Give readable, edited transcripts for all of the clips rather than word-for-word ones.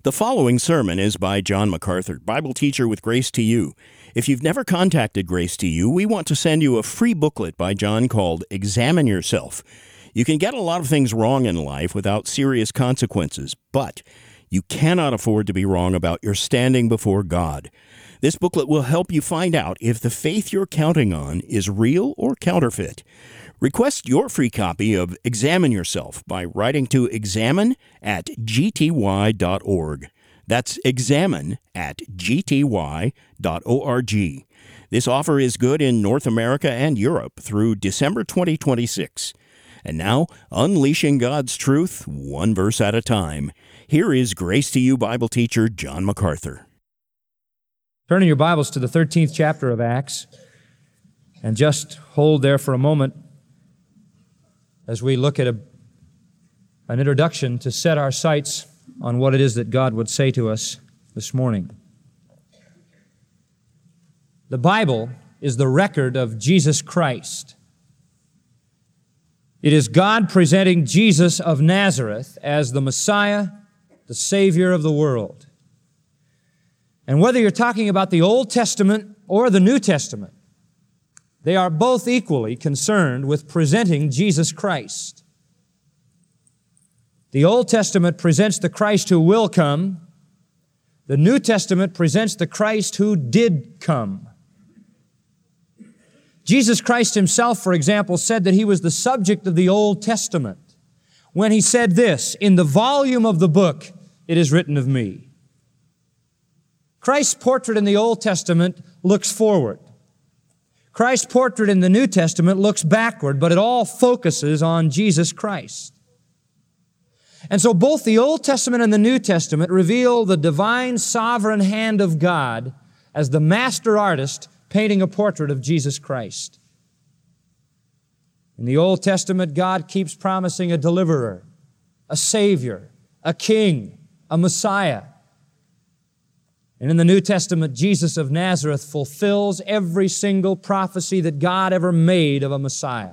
The following sermon is by John MacArthur, Bible teacher with Grace to You. If you've never contacted Grace to You, we want to send you a free booklet by John called Examine Yourself. You can get a lot of things wrong in life without serious consequences, but you cannot afford to be wrong about your standing before God. This booklet will help you find out if the faith you're counting on is real or counterfeit. Request your free copy of Examine Yourself by writing to examine@gty.org. That's examine@gty.org. This offer is good in North America and Europe through December 2026. And now, unleashing God's truth, one verse at a time. Here is Grace to You Bible teacher John MacArthur. Turn in your Bibles to the 13th chapter of Acts, and just hold there for a moment as we look at an introduction to set our sights on what it is that God would say to us this morning. The Bible is the record of Jesus Christ. It is God presenting Jesus of Nazareth as the Messiah, the Savior of the world. And whether you're talking about the Old Testament or the New Testament, they are both equally concerned with presenting Jesus Christ. The Old Testament presents the Christ who will come. The New Testament presents the Christ who did come. Jesus Christ himself, for example, said that he was the subject of the Old Testament when he said this, "In the volume of the book it is written of me." Christ's portrait in the Old Testament looks forward. Christ's portrait in the New Testament looks backward, but it all focuses on Jesus Christ. And so both the Old Testament and the New Testament reveal the divine sovereign hand of God as the master artist painting a portrait of Jesus Christ. In the Old Testament, God keeps promising a deliverer, a Savior, a King, a Messiah. And in the New Testament, Jesus of Nazareth fulfills every single prophecy that God ever made of a Messiah.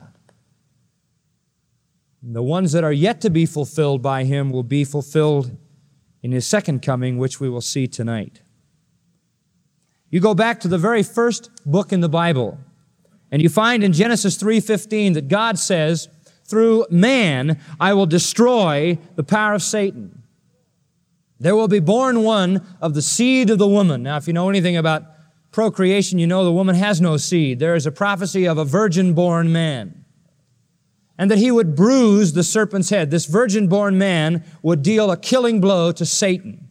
And the ones that are yet to be fulfilled by Him will be fulfilled in His second coming, which we will see tonight. You go back to the very first book in the Bible, and you find in Genesis 3:15 that God says, "Through man I will destroy the power of Satan. There will be born one of the seed of the woman." Now, if you know anything about procreation, you know the woman has no seed. There is a prophecy of a virgin-born man, and that he would bruise the serpent's head. This virgin-born man would deal a killing blow to Satan.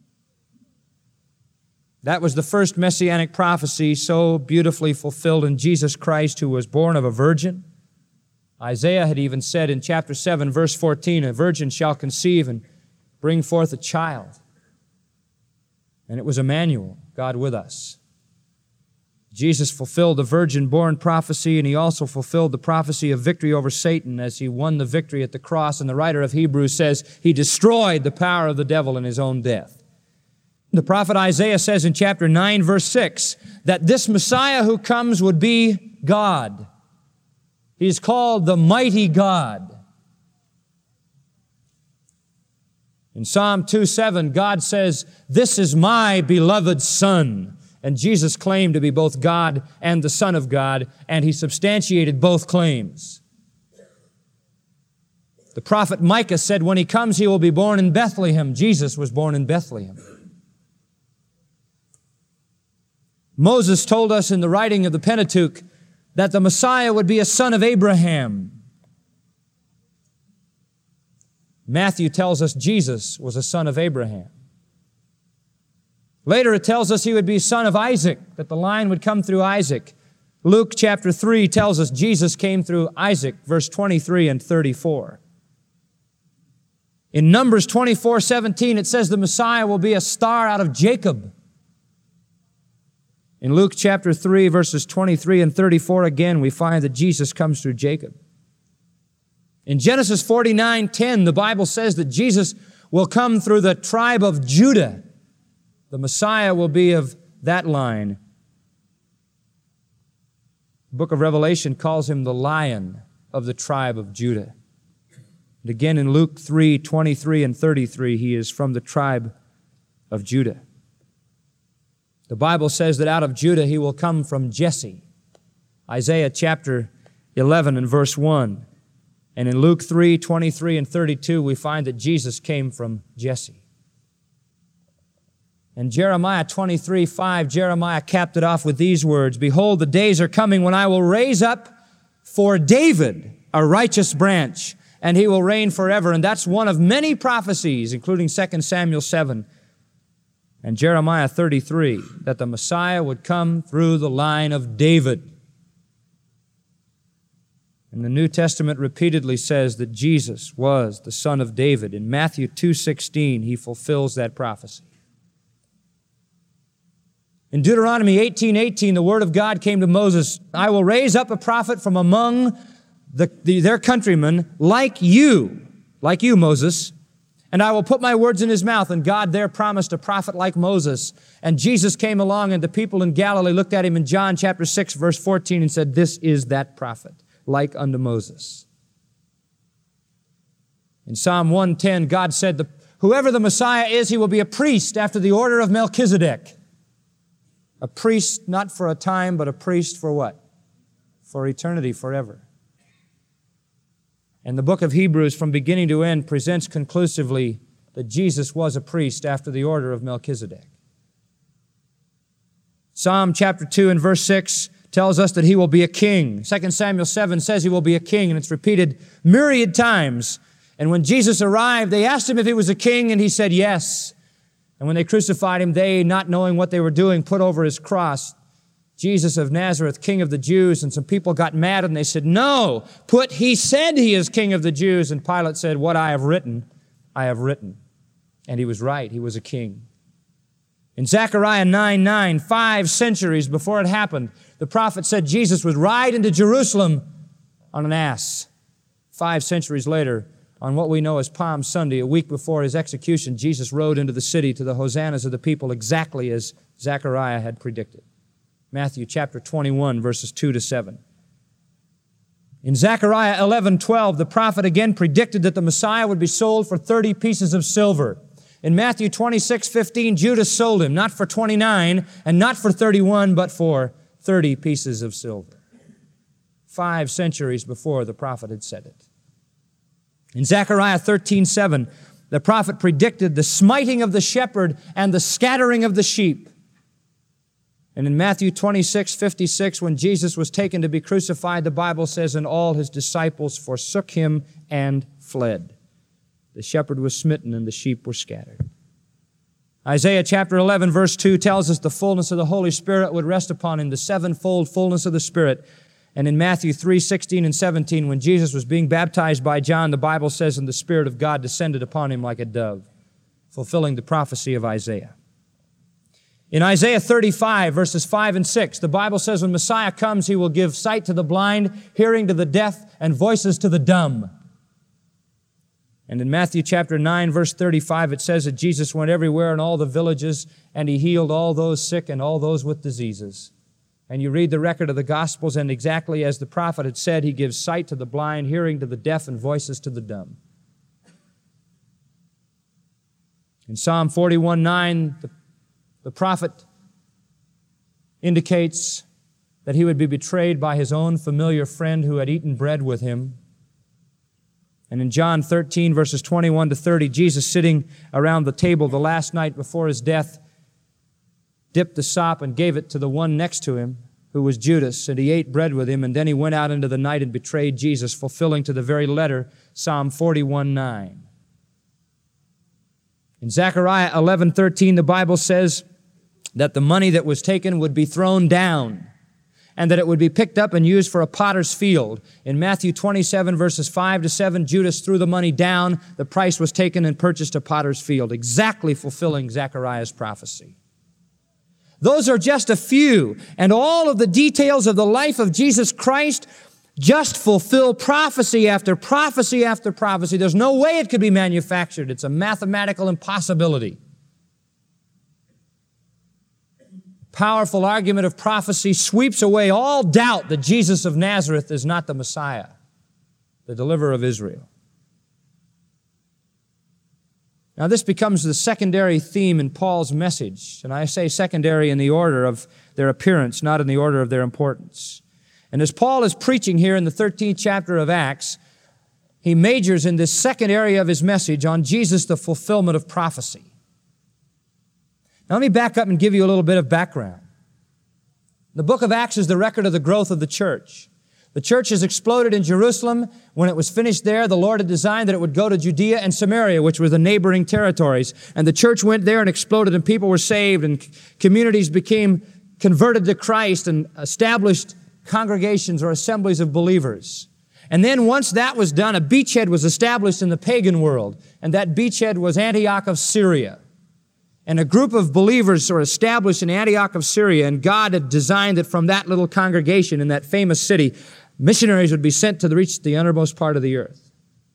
That was the first messianic prophecy so beautifully fulfilled in Jesus Christ, who was born of a virgin. Isaiah had even said in chapter 7, verse 14, "A virgin shall conceive and bring forth a child." And it was Emmanuel, God with us. Jesus fulfilled the virgin-born prophecy, and He also fulfilled the prophecy of victory over Satan as He won the victory at the cross. And the writer of Hebrews says He destroyed the power of the devil in His own death. The prophet Isaiah says in chapter 9, verse 6, that this Messiah who comes would be God. He's called the mighty God. In Psalm 2:7, God says, "This is my beloved Son." And Jesus claimed to be both God and the Son of God, and He substantiated both claims. The prophet Micah said, when He comes, He will be born in Bethlehem. Jesus was born in Bethlehem. Moses told us in the writing of the Pentateuch that the Messiah would be a son of Abraham. Matthew tells us Jesus was a son of Abraham. Later it tells us He would be a son of Isaac, that the line would come through Isaac. Luke chapter 3 tells us Jesus came through Isaac, verse 23 and 34. In Numbers 24:17 it says the Messiah will be a star out of Jacob. In Luke chapter 3, verses 23 and 34, again, we find that Jesus comes through Jacob. In Genesis 49:10, the Bible says that Jesus will come through the tribe of Judah. The Messiah will be of that line. The book of Revelation calls Him the Lion of the tribe of Judah. And again in Luke 3:23 and 33, He is from the tribe of Judah. The Bible says that out of Judah he will come from Jesse. Isaiah chapter 11 and verse 1. And in Luke 3, 23 and 32, we find that Jesus came from Jesse. In Jeremiah 23, 5, Jeremiah capped it off with these words, "Behold, the days are coming when I will raise up for David a righteous branch, and he will reign forever." And that's one of many prophecies, including 2 Samuel 7 and Jeremiah 33, that the Messiah would come through the line of David. And the New Testament repeatedly says that Jesus was the son of David. In Matthew 2:16, he fulfills that prophecy. In Deuteronomy 18:18, the word of God came to Moses, "I will raise up a prophet from among their countrymen like you, Moses, and I will put my words in his mouth." And God there promised a prophet like Moses. And Jesus came along, and the people in Galilee looked at him in John chapter 6, verse 14, and said, "This is that prophet, like unto Moses." In Psalm 110, God said, "Whoever the Messiah is, he will be a priest after the order of Melchizedek." A priest not for a time, but a priest for what? For eternity, forever. And the book of Hebrews, from beginning to end, presents conclusively that Jesus was a priest after the order of Melchizedek. Psalm chapter 2 and verse 6 tells us that he will be a king. 2 Samuel 7 says he will be a king, and it's repeated myriad times. And when Jesus arrived, they asked him if he was a king, and he said yes. And when they crucified him, they, not knowing what they were doing, put over his cross, "Jesus of Nazareth, King of the Jews." And some people got mad and they said, "No, he said he is King of the Jews." And Pilate said, "What I have written, I have written." And he was right. He was a king. In Zechariah 9:9, 5 centuries before it happened, the prophet said Jesus would ride into Jerusalem on an ass. 5 centuries later, on what we know as Palm Sunday, a week before his execution, Jesus rode into the city to the hosannas of the people exactly as Zechariah had predicted. Matthew chapter 21, verses 2 to 7. In Zechariah 11:12, the prophet again predicted that the Messiah would be sold for 30 pieces of silver. In Matthew 26:15, Judas sold him, not for 29 and not for 31, but for 30 pieces of silver. 5 centuries before the prophet had said it. In Zechariah 13:7, the prophet predicted the smiting of the shepherd and the scattering of the sheep. And in Matthew 26:56, when Jesus was taken to be crucified, the Bible says, "And all his disciples forsook him and fled. The shepherd was smitten and the sheep were scattered." Isaiah chapter 11, verse 2 tells us the fullness of the Holy Spirit would rest upon him, the sevenfold fullness of the Spirit. And in Matthew 3:16 and 17, when Jesus was being baptized by John, the Bible says, "And the Spirit of God descended upon him like a dove," fulfilling the prophecy of Isaiah. In Isaiah 35, verses 5 and 6, the Bible says, "When Messiah comes, he will give sight to the blind, hearing to the deaf, and voices to the dumb." And in Matthew chapter 9, verse 35, it says that Jesus went everywhere in all the villages, and he healed all those sick and all those with diseases. And you read the record of the Gospels, and exactly as the prophet had said, he gives sight to the blind, hearing to the deaf, and voices to the dumb. In Psalm 41:9, the prophet indicates that he would be betrayed by his own familiar friend who had eaten bread with him. And in John 13, verses 21 to 30, Jesus sitting around the table the last night before his death, dipped the sop and gave it to the one next to him, who was Judas, and he ate bread with him, and then he went out into the night and betrayed Jesus, fulfilling to the very letter Psalm 41:9. In Zechariah 11:13, the Bible says that the money that was taken would be thrown down, and that it would be picked up and used for a potter's field. In Matthew 27, verses 5 to 7, Judas threw the money down, the price was taken and purchased a potter's field, exactly fulfilling Zechariah's prophecy. Those are just a few, and all of the details of the life of Jesus Christ just fulfill prophecy after prophecy after prophecy. There's no way it could be manufactured. It's a mathematical impossibility. Powerful argument of prophecy sweeps away all doubt that Jesus of Nazareth is not the Messiah, the deliverer of Israel. Now, this becomes the secondary theme in Paul's message, and I say secondary in the order of their appearance, not in the order of their importance. And as Paul is preaching here in the 13th chapter of Acts, he majors in this second area of his message on Jesus, the fulfillment of prophecy. Now, let me back up and give you a little bit of background. The book of Acts is the record of the growth of the church. The church has exploded in Jerusalem. When it was finished there, the Lord had designed that it would go to Judea and Samaria, which were the neighboring territories. And the church went there and exploded, and people were saved, and communities became converted to Christ and established congregations or assemblies of believers. And then once that was done, a beachhead was established in the pagan world, and that beachhead was Antioch of Syria. And a group of believers were established in Antioch of Syria, and God had designed that from that little congregation in that famous city, missionaries would be sent to reach the uttermost part of the earth.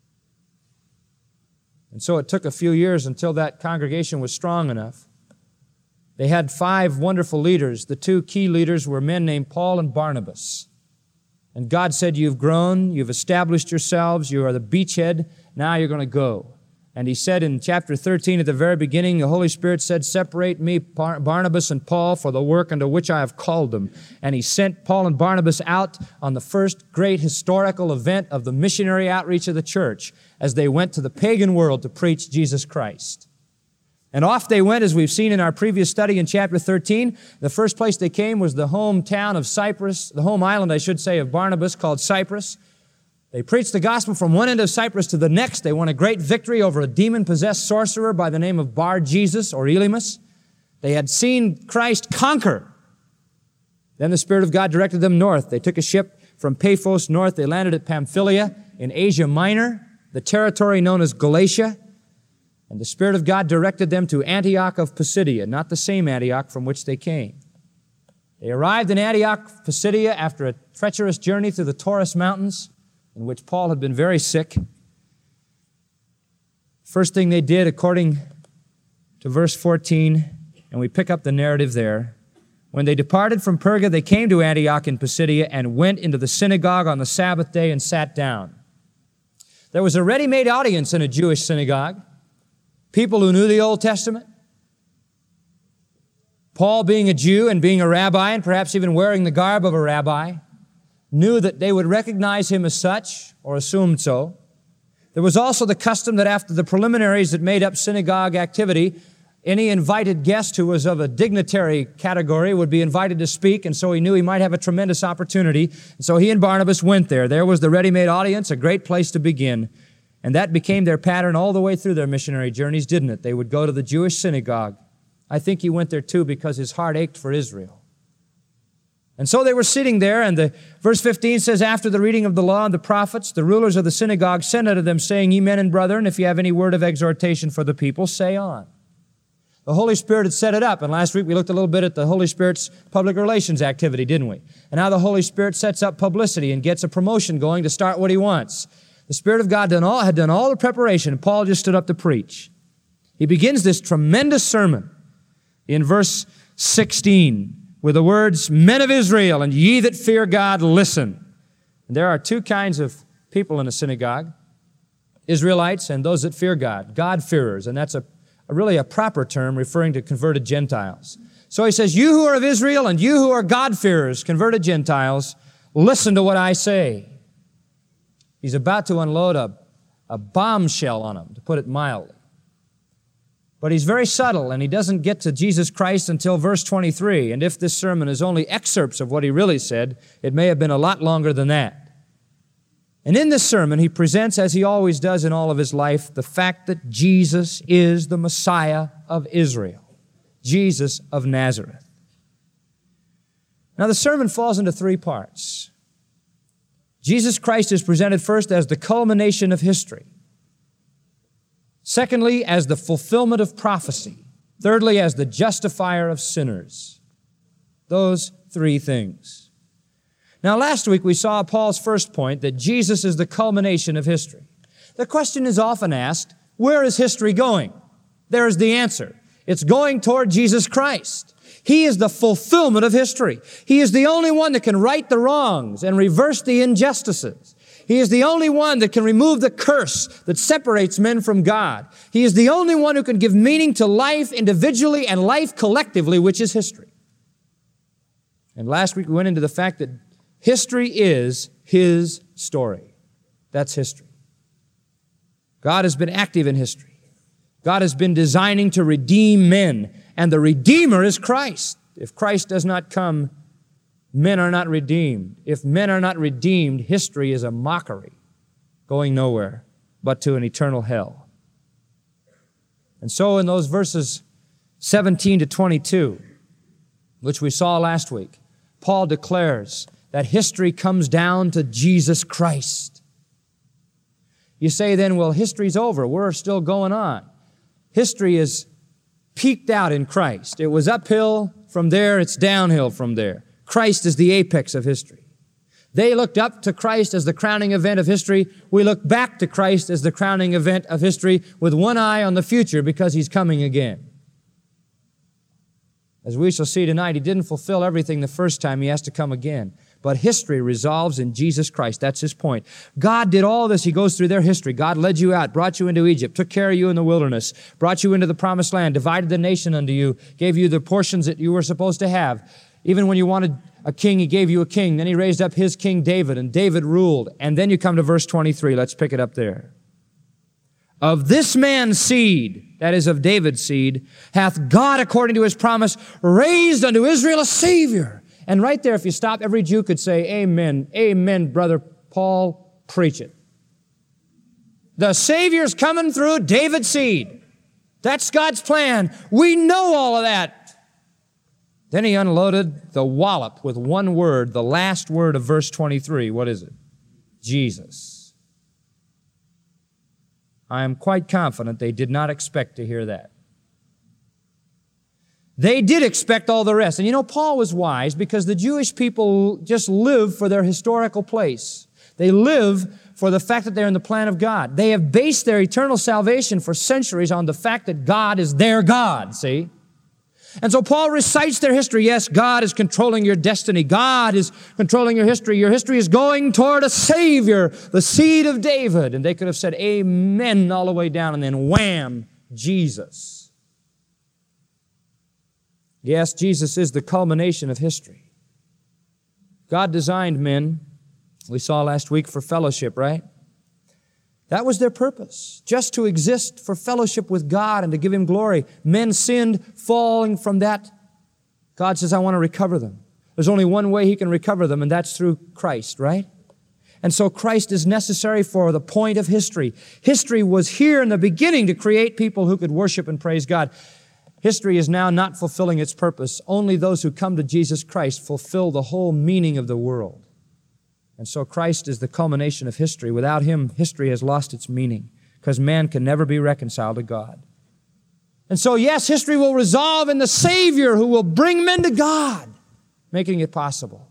And so it took a few years until that congregation was strong enough. They had 5 wonderful leaders. The 2 key leaders were men named Paul and Barnabas. And God said, you've grown, you've established yourselves, you are the beachhead, now you're going to go. And he said in chapter 13 at the very beginning, the Holy Spirit said, separate me, Barnabas and Paul, for the work unto which I have called them. And he sent Paul and Barnabas out on the first great historical event of the missionary outreach of the church as they went to the pagan world to preach Jesus Christ. And off they went, as we've seen in our previous study in chapter 13. The first place they came was the hometown of Cyprus, the home island, I should say, of Barnabas, called Cyprus. They preached the gospel from one end of Cyprus to the next. They won a great victory over a demon-possessed sorcerer by the name of Bar-Jesus or Elymas. They had seen Christ conquer. Then the Spirit of God directed them north. They took a ship from Paphos north. They landed at Pamphylia in Asia Minor, the territory known as Galatia. And the Spirit of God directed them to Antioch of Pisidia, not the same Antioch from which they came. They arrived in Antioch, Pisidia, after a treacherous journey through the Taurus Mountains, in which Paul had been very sick. First thing they did, according to verse 14, and we pick up the narrative there, when they departed from Perga, they came to Antioch in Pisidia and went into the synagogue on the Sabbath day and sat down. There was a ready-made audience in a Jewish synagogue. People who knew the Old Testament. Paul, being a Jew and being a rabbi, and perhaps even wearing the garb of a rabbi, knew that they would recognize him as such, or assumed so. There was also the custom that after the preliminaries that made up synagogue activity, any invited guest who was of a dignitary category would be invited to speak, and so he knew he might have a tremendous opportunity. And so he and Barnabas went there. There was the ready-made audience, a great place to begin. And that became their pattern all the way through their missionary journeys, didn't it? They would go to the Jewish synagogue. I think he went there too because his heart ached for Israel. And so they were sitting there, and verse 15 says, after the reading of the law and the prophets, the rulers of the synagogue sent unto them, saying, Ye men and brethren, if you have any word of exhortation for the people, say on. The Holy Spirit had set it up, and last week we looked a little bit at the Holy Spirit's public relations activity, didn't we? And now the Holy Spirit sets up publicity and gets a promotion going to start what he wants. The Spirit of God had done all the preparation, and Paul just stood up to preach. He begins this tremendous sermon in verse 16 with the words, Men of Israel, and ye that fear God, listen. And there are 2 kinds of people in a synagogue, Israelites and those that fear God, God-fearers, and that's really a proper term referring to converted Gentiles. So he says, you who are of Israel and you who are God-fearers, converted Gentiles, listen to what I say. He's about to unload a bombshell on them, to put it mildly. But he's very subtle, and he doesn't get to Jesus Christ until verse 23. And if this sermon is only excerpts of what he really said, it may have been a lot longer than that. And in this sermon, he presents, as he always does in all of his life, the fact that Jesus is the Messiah of Israel, Jesus of Nazareth. Now, the sermon falls into 3 parts. Jesus Christ is presented first as the culmination of history. Secondly, as the fulfillment of prophecy. Thirdly, as the justifier of sinners. Those 3 things. Now, last week we saw Paul's first point, that Jesus is the culmination of history. The question is often asked, where is history going? There is the answer. It's going toward Jesus Christ. He is the fulfillment of history. He is the only one that can right the wrongs and reverse the injustices. He is the only one that can remove the curse that separates men from God. He is the only one who can give meaning to life individually and life collectively, which is history. And last week we went into the fact that history is His story. That's history. God has been active in history. God has been designing to redeem men, and the Redeemer is Christ. If Christ does not come, men are not redeemed. If men are not redeemed, history is a mockery, going nowhere but to an eternal hell. And so in those verses 17 to 22, which we saw last week, Paul declares that history comes down to Jesus Christ. You say then, well, history's over. We're still going on. History is peaked out in Christ. It was uphill from there. It's downhill from there. Christ is the apex of history. They looked up to Christ as the crowning event of history. We look back to Christ as the crowning event of history with one eye on the future because He's coming again. As we shall see tonight, He didn't fulfill everything the first time. He has to come again. But history resolves in Jesus Christ. That's His point. God did all this. He goes through their history. God led you out, brought you into Egypt, took care of you in the wilderness, brought you into the promised land, divided the nation unto you, gave you the portions that you were supposed to have. Even when you wanted a king, He gave you a king. Then He raised up His king David, and David ruled. And then you come to verse 23. Let's pick it up there. Of this man's seed, that is of David's seed, hath God, according to His promise, raised unto Israel a Savior. And right there, if you stop, every Jew could say, amen, amen, brother Paul, preach it. The Savior's coming through David's seed. That's God's plan. We know all of that. Then he unloaded the wallop with one word, the last word of verse 23. What is it? Jesus. I am quite confident they did not expect to hear that. They did expect all the rest. And you know, Paul was wise because the Jewish people just live for their historical place. They live for the fact that they're in the plan of God. They have based their eternal salvation for centuries on the fact that God is their God, see? And so Paul recites their history. Yes, God is controlling your destiny. God is controlling your history. Your history is going toward a Savior, the seed of David. And they could have said amen all the way down and then wham, Jesus. Yes, Jesus is the culmination of history. God designed men, we saw last week, for fellowship, right? That was their purpose, just to exist for fellowship with God and to give Him glory. Men sinned, falling from that. God says, I want to recover them. There's only one way He can recover them, and that's through Christ, right? And so Christ is necessary for the point of history. History was here in the beginning to create people who could worship and praise God. History is now not fulfilling its purpose. Only those who come to Jesus Christ fulfill the whole meaning of the world. And so Christ is the culmination of history. Without Him, history has lost its meaning because man can never be reconciled to God. And so, yes, history will resolve in the Savior who will bring men to God, making it possible.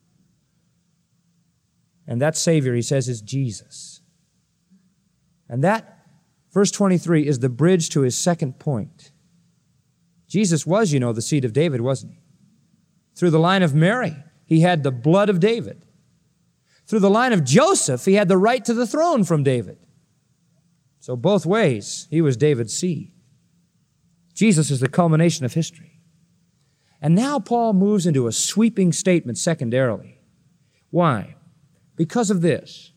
And that Savior, he says, is Jesus. And that, verse 23, is the bridge to his second point. Jesus was, you know, the seed of David, wasn't He? Through the line of Mary, He had the blood of David. Through the line of Joseph, He had the right to the throne from David. So both ways, He was David's seed. Jesus is the culmination of history. And now Paul moves into a sweeping statement secondarily. Why? Because of this.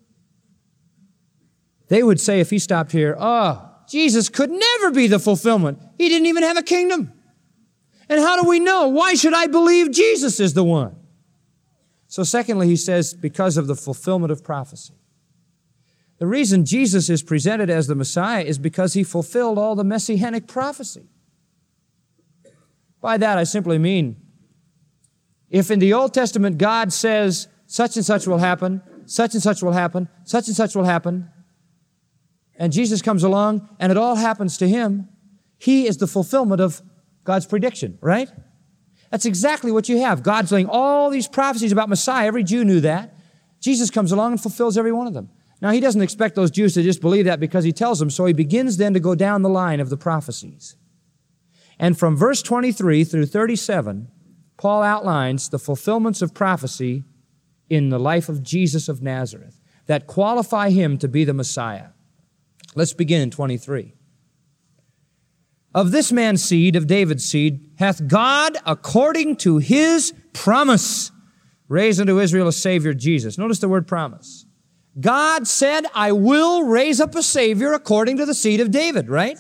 They would say if he stopped here, Jesus could never be the fulfillment. He didn't even have a kingdom. And how do we know? Why should I believe Jesus is the one? So secondly, he says, because of the fulfillment of prophecy. The reason Jesus is presented as the Messiah is because He fulfilled all the messianic prophecy. By that I simply mean, if in the Old Testament God says, such and such will happen, such and such will happen, such and such will happen, and Jesus comes along and it all happens to Him, He is the fulfillment of God's prediction, right? That's exactly what you have. God's laying all these prophecies about Messiah. Every Jew knew that. Jesus comes along and fulfills every one of them. Now, He doesn't expect those Jews to just believe that because He tells them, so He begins then to go down the line of the prophecies. And from verse 23 through 37, Paul outlines the fulfillments of prophecy in the life of Jesus of Nazareth. that qualify him to be the Messiah. Let's begin in 23. Of this man's seed, of David's seed, hath God, according to his promise, raised unto Israel a Savior, Jesus. Notice the word promise. God said, I will raise up a Savior according to the seed of David, right?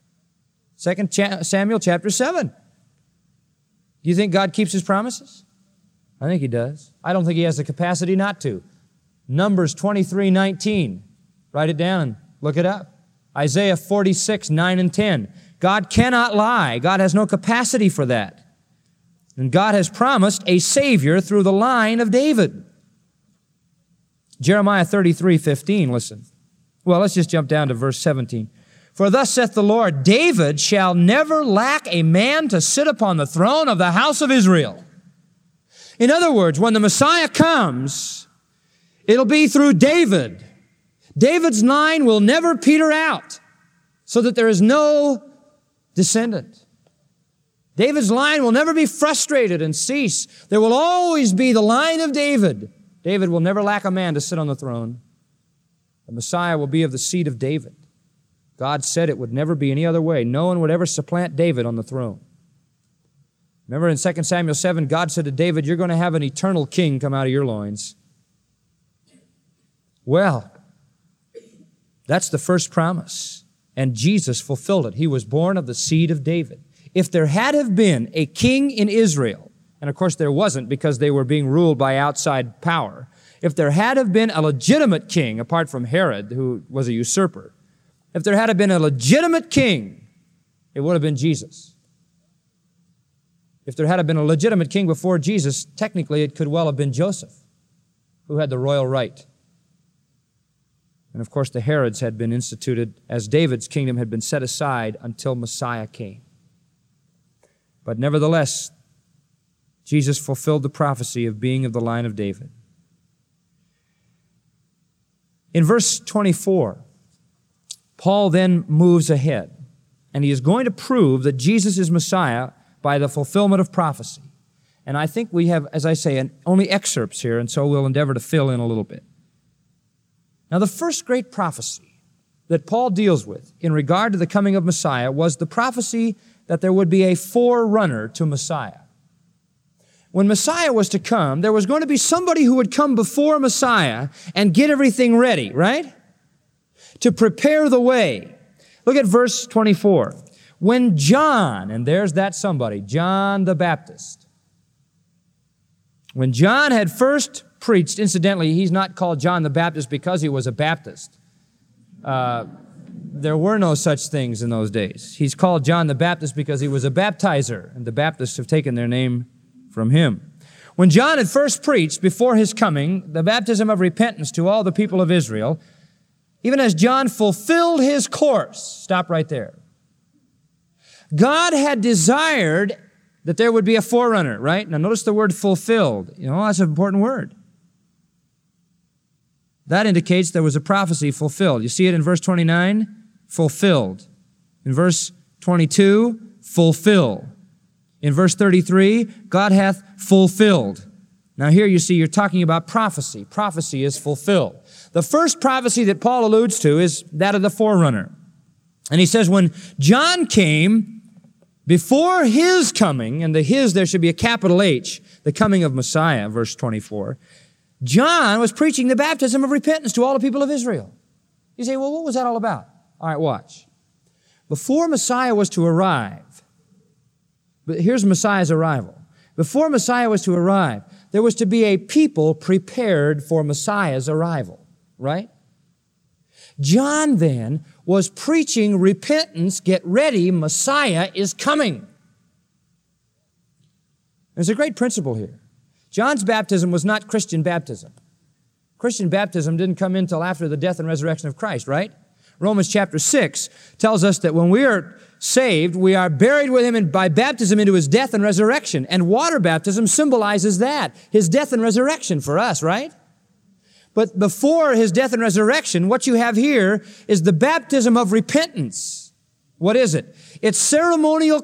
2 Samuel chapter 7. Do you think God keeps his promises? I think he does. I don't think he has the capacity not to. Numbers 23:19. Write it down and look it up. Isaiah 46:9 and 10. God cannot lie. God has no capacity for that. And God has promised a Savior through the line of David. Jeremiah 33:15, listen. Well, let's just jump down to verse 17. For thus saith the Lord, David shall never lack a man to sit upon the throne of the house of Israel. In other words, when the Messiah comes, it'll be through David. David's line will never peter out, so that there is no descendant. David's line will never be frustrated and cease. There will always be the line of David. David will never lack a man to sit on the throne. The Messiah will be of the seed of David. God said it would never be any other way. No one would ever supplant David on the throne. Remember in 2 Samuel 7, God said to David, you're going to have an eternal king come out of your loins. Well, that's the first promise. And Jesus fulfilled it. He was born of the seed of David. If there had have been a king in Israel, and of course there wasn't because they were being ruled by outside power, if there had have been a legitimate king, apart from Herod, who was a usurper, if there had have been a legitimate king, it would have been Jesus. If there had have been a legitimate king before Jesus, technically it could well have been Joseph, who had the royal right. And of course the Herods had been instituted as David's kingdom had been set aside until Messiah came. But nevertheless, Jesus fulfilled the prophecy of being of the line of David. In verse 24, Paul then moves ahead, and he is going to prove that Jesus is Messiah by the fulfillment of prophecy. And I think we have, as I say, only excerpts here, and so we'll endeavor to fill in a little bit. Now, the first great prophecy that Paul deals with in regard to the coming of Messiah was the prophecy that there would be a forerunner to Messiah. When Messiah was to come, there was going to be somebody who would come before Messiah and get everything ready, right? To prepare the way. Look at verse 24. When John, and there's that somebody, John the Baptist. When John had first preached, incidentally, he's not called John the Baptist because he was a Baptist. There were no such things in those days. He's called John the Baptist because he was a baptizer, and the Baptists have taken their name from him. When John had first preached before his coming the baptism of repentance to all the people of Israel, even as John fulfilled his course, stop right there. God had desired that there would be a forerunner, right? Now notice the word fulfilled. You know, that's an important word. That indicates there was a prophecy fulfilled. You see it in verse 29? Fulfilled. In verse 22, fulfill. In verse 33, God hath fulfilled. Now here you see you're talking about prophecy. Prophecy is fulfilled. The first prophecy that Paul alludes to is that of the forerunner. And he says when John came, before his coming, and the his there should be a capital H, the coming of Messiah, verse 24, John was preaching the baptism of repentance to all the people of Israel. You say, well, what was that all about? All right, watch. Before Messiah was to arrive, but here's Messiah's arrival. Before Messiah was to arrive, there was to be a people prepared for Messiah's arrival, right? John then was preaching repentance, get ready, Messiah is coming. There's a great principle here. John's baptism was not Christian baptism. Christian baptism didn't come in until after the death and resurrection of Christ, right? Romans chapter 6 tells us that when we are saved, we are buried with Him by baptism into His death and resurrection. And water baptism symbolizes that, His death and resurrection for us, right? But before His death and resurrection, what you have here is the baptism of repentance. What is it? It's ceremonial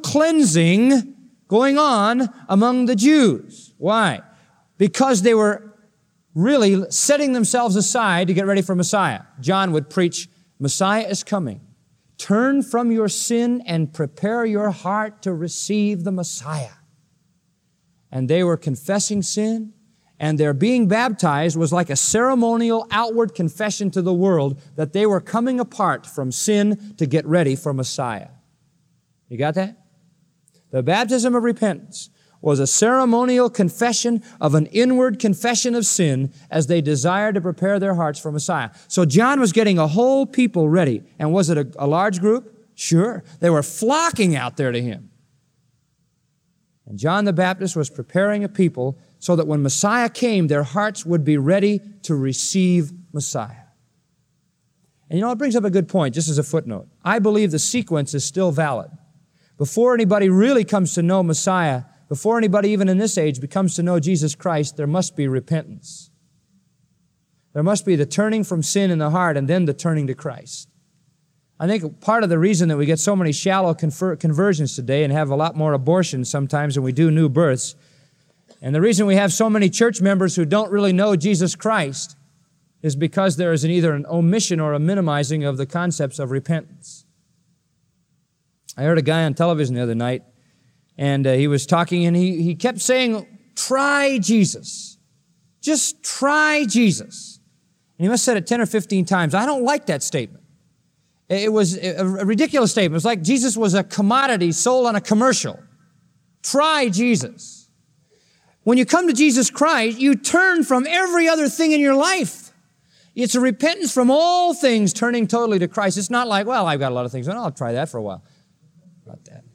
cleansing going on among the Jews. Why? Because they were really setting themselves aside to get ready for Messiah. John would preach, Messiah is coming. Turn from your sin and prepare your heart to receive the Messiah. And they were confessing sin, and their being baptized was like a ceremonial outward confession to the world that they were coming apart from sin to get ready for Messiah. You got that? The baptism of repentance was a ceremonial confession of an inward confession of sin as they desired to prepare their hearts for Messiah. So John was getting a whole people ready. And was it a large group? Sure. They were flocking out there to him. And John the Baptist was preparing a people so that when Messiah came, their hearts would be ready to receive Messiah. And it brings up a good point, just as a footnote. I believe the sequence is still valid. Before anybody really comes to know Messiah, before anybody even in this age becomes to know Jesus Christ, there must be repentance. There must be the turning from sin in the heart and then the turning to Christ. I think part of the reason that we get so many shallow conversions today and have a lot more abortions sometimes than we do new births, and the reason we have so many church members who don't really know Jesus Christ is because there is either an omission or a minimizing of the concepts of repentance. I heard a guy on television the other night, and he was talking, and he kept saying, try Jesus. Just try Jesus. And he must have said it 10 or 15 times. I don't like that statement. It was a ridiculous statement. It was like Jesus was a commodity sold on a commercial. Try Jesus. When you come to Jesus Christ, you turn from every other thing in your life. It's a repentance from all things, turning totally to Christ. It's not like, well, I've got a lot of things. I'll try that for a while. Not that.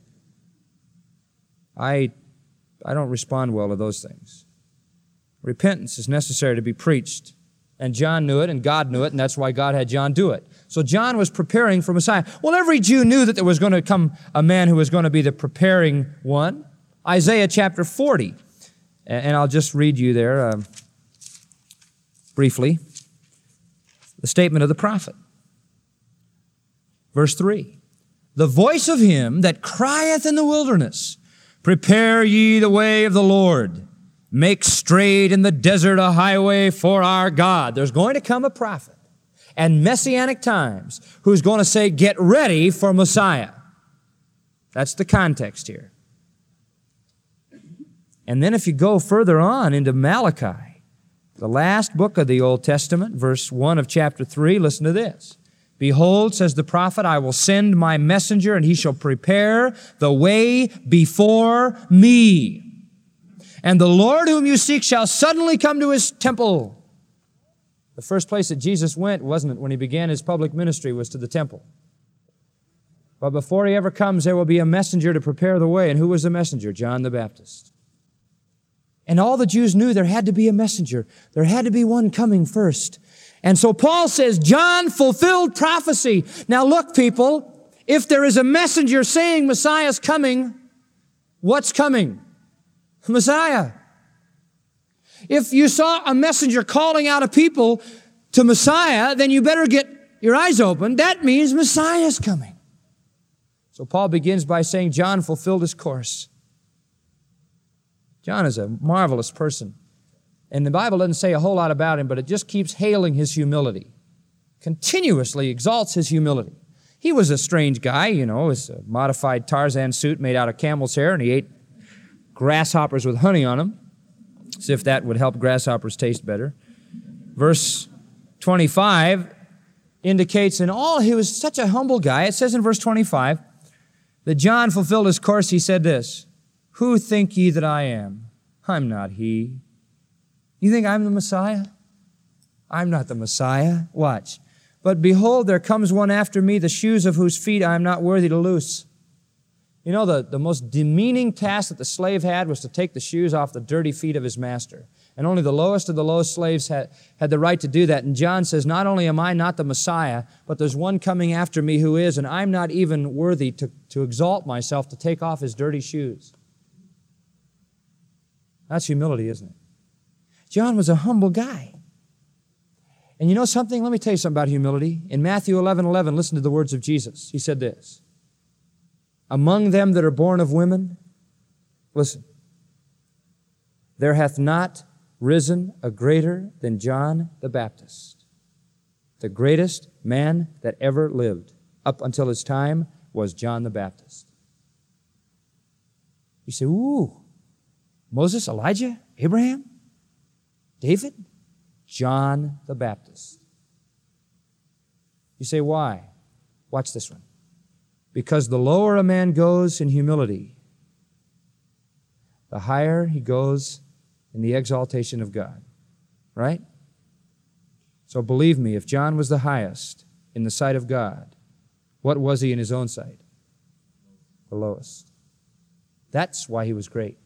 I don't respond well to those things. Repentance is necessary to be preached. And John knew it, and God knew it, and that's why God had John do it. So John was preparing for Messiah. Well, every Jew knew that there was going to come a man who was going to be the preparing one. Isaiah chapter 40. And I'll just read you there briefly the statement of the prophet. Verse 3. The voice of him that crieth in the wilderness, prepare ye the way of the Lord. Make straight in the desert a highway for our God. There's going to come a prophet and messianic times who's going to say, get ready for Messiah. That's the context here. And then if you go further on into Malachi, the last book of the Old Testament, verse 1 of chapter 3, listen to this. Behold, says the prophet, I will send my messenger, and he shall prepare the way before me. And the Lord whom you seek shall suddenly come to his temple. The first place that Jesus went, wasn't it, when he began his public ministry, was to the temple. But before he ever comes, there will be a messenger to prepare the way. And who was the messenger? John the Baptist. And all the Jews knew there had to be a messenger. There had to be one coming first. And so Paul says, John fulfilled prophecy. Now look, people, if there is a messenger saying Messiah's coming, what's coming? Messiah. If you saw a messenger calling out a people to Messiah, then you better get your eyes open. That means Messiah's coming. So Paul begins by saying John fulfilled his course. John is a marvelous person. And the Bible doesn't say a whole lot about him, but it just keeps hailing his humility. Continuously exalts his humility. He was a strange guy, his modified Tarzan suit made out of camel's hair, and he ate grasshoppers with honey on them, as if that would help grasshoppers taste better. Verse 25 indicates in all, he was such a humble guy. It says in verse 25 that John fulfilled his course. He said this, who think ye that I am? I'm not he. You think I'm the Messiah? I'm not the Messiah. Watch. But behold, there comes one after me, the shoes of whose feet I am not worthy to loose. You know, the most demeaning task that the slave had was to take the shoes off the dirty feet of his master. And only the lowest of the low slaves had the right to do that. And John says, not only am I not the Messiah, but there's one coming after me who is, and I'm not even worthy to exalt myself to take off his dirty shoes. That's humility, isn't it? John was a humble guy. And you know something? Let me tell you something about humility. In Matthew 11:11, listen to the words of Jesus. He said this, among them that are born of women, listen, there hath not risen a greater than John the Baptist. The greatest man that ever lived up until his time was John the Baptist. You say, ooh, Moses, Elijah, Abraham, David, John the Baptist. You say, why? Watch this one. Because the lower a man goes in humility, the higher he goes in the exaltation of God. Right? So believe me, if John was the highest in the sight of God, what was he in his own sight? The lowest. That's why he was great.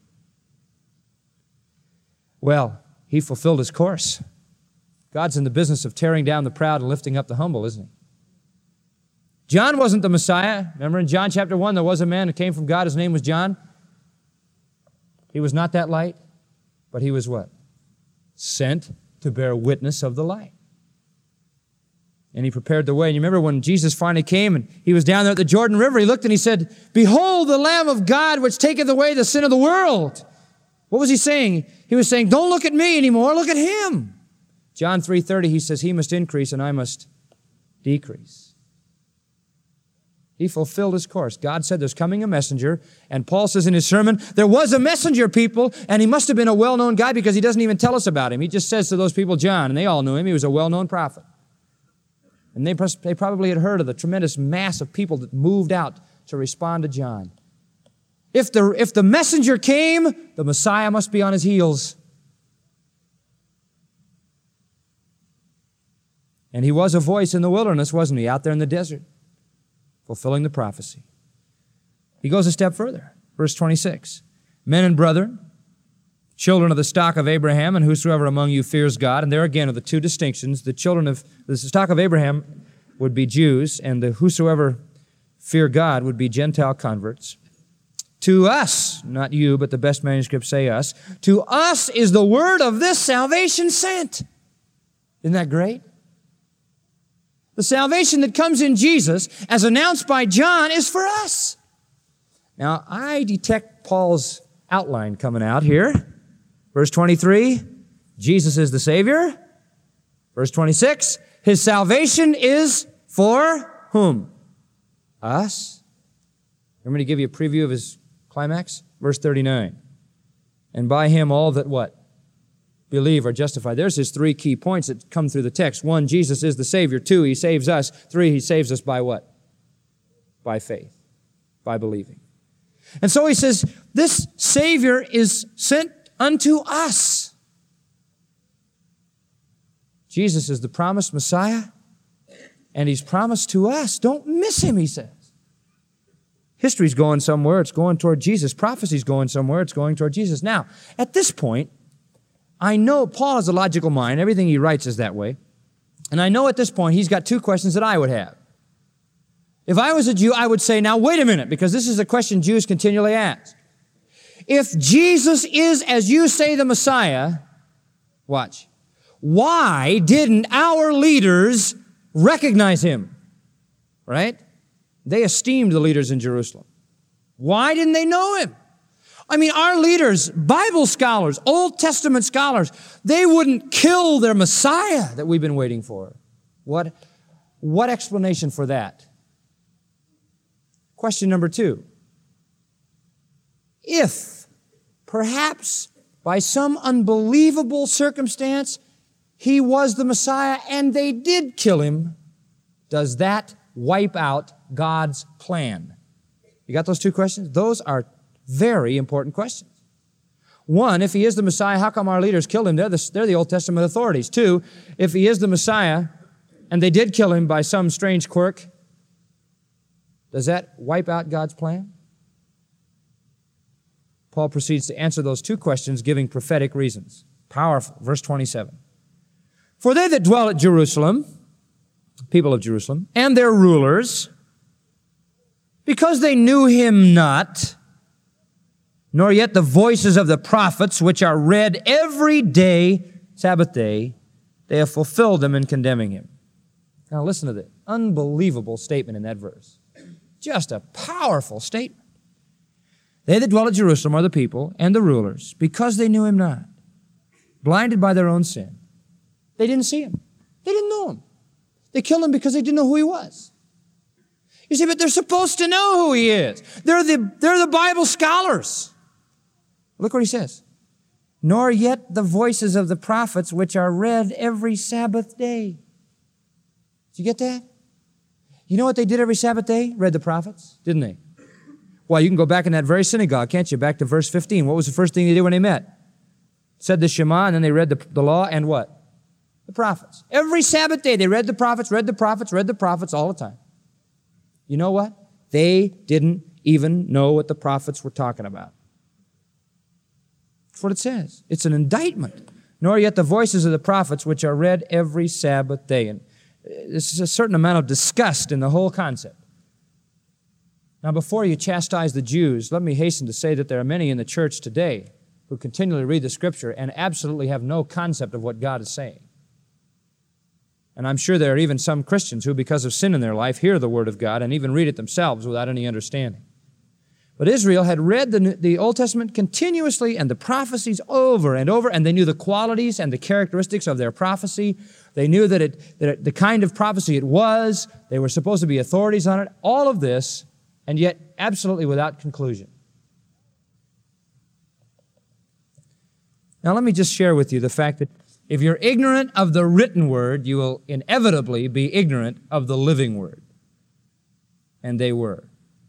Well, he fulfilled his course. God's in the business of tearing down the proud and lifting up the humble, isn't he? John wasn't the Messiah. Remember in John chapter 1, there was a man who came from God. His name was John. He was not that light, but he was what? Sent to bear witness of the light. And he prepared the way. And you remember when Jesus finally came and he was down there at the Jordan River, he looked and he said, "Behold the Lamb of God which taketh away the sin of the world." What was he saying? He was saying, don't look at me anymore, look at him. John 3:30, he says, he must increase and I must decrease. He fulfilled his course. God said there's coming a messenger, and Paul says in his sermon, there was a messenger, people, and he must have been a well-known guy because he doesn't even tell us about him. He just says to those people, John, and they all knew him. He was a well-known prophet. And they probably had heard of the tremendous mass of people that moved out to respond to John. If the messenger came, the Messiah must be on his heels. And he was a voice in the wilderness, wasn't he? Out there in the desert, fulfilling the prophecy. He goes a step further. Verse 26. Men and brethren, children of the stock of Abraham, and whosoever among you fears God. And there again are the two distinctions. The children of the stock of Abraham would be Jews, and the whosoever fear God would be Gentile converts. To us, not you, but the best manuscripts say us, to us is the word of this salvation sent. Isn't that great? The salvation that comes in Jesus, as announced by John, is for us. Now, I detect Paul's outline coming out here. Verse 23, Jesus is the Savior. Verse 26, His salvation is for whom? Us. Remember to give you a preview of His climax? Verse 39. And by Him all that what? Believe are justified. There's His three key points that come through the text. 1, Jesus is the Savior. 2, He saves us. 3, He saves us by what? By faith. By believing. And so He says, this Savior is sent unto us. Jesus is the promised Messiah, and He's promised to us. Don't miss Him, He says. History's going somewhere, it's going toward Jesus. Prophecy's going somewhere, it's going toward Jesus. Now, at this point, I know Paul has a logical mind. Everything he writes is that way. And I know at this point he's got two questions that I would have. If I was a Jew, I would say, now wait a minute, because this is a question Jews continually ask. If Jesus is, as you say, the Messiah, watch, why didn't our leaders recognize Him? Right? They esteemed the leaders in Jerusalem. Why didn't they know Him? I mean, our leaders, Bible scholars, Old Testament scholars, they wouldn't kill their Messiah that we've been waiting for. What explanation for that? Question number 2. If, perhaps, by some unbelievable circumstance, He was the Messiah and they did kill Him, does that wipe out God's plan? You got those two questions? Those are very important questions. 1, if He is the Messiah, how come our leaders killed Him? They're the Old Testament authorities. 2, if He is the Messiah and they did kill Him by some strange quirk, does that wipe out God's plan? Paul proceeds to answer those two questions, giving prophetic reasons. Powerful. Verse 27. For they that dwell at Jerusalem, people of Jerusalem, and their rulers, because they knew Him not, nor yet the voices of the prophets, which are read every day, Sabbath day, they have fulfilled them in condemning Him. Now listen to this. Unbelievable statement in that verse. Just a powerful statement. They that dwell at Jerusalem are the people and the rulers, because they knew Him not, blinded by their own sin. They didn't see him. They didn't know him. They killed him because they didn't know who he was. You see, but they're supposed to know who he is. They're the Bible scholars. Look what he says. Nor yet the voices of the prophets which are read every Sabbath day. Did you get that? You know what they did every Sabbath day? Read the prophets, didn't they? Well, you can go back in that very synagogue, can't you? Back to verse 15. What was the first thing they did when they met? Said the Shema, and then they read the law and what? The prophets. Every Sabbath day they read the prophets all the time. You know what? They didn't even know what the prophets were talking about. That's what it says. It's an indictment. Nor yet the voices of the prophets which are read every Sabbath day. And this is a certain amount of disgust in the whole concept. Now, before you chastise the Jews, let me hasten to say that there are many in the church today who continually read the Scripture and absolutely have no concept of what God is saying. And I'm sure there are even some Christians who, because of sin in their life, hear the Word of God and even read it themselves without any understanding. But Israel had read the Old Testament continuously and the prophecies over and over, and they knew the qualities and the characteristics of their prophecy. They knew that the kind of prophecy it was. They were supposed to be authorities on it. All of this, and yet absolutely without conclusion. Now let me just share with you the fact that if you're ignorant of the written Word, you will inevitably be ignorant of the living Word. And they were.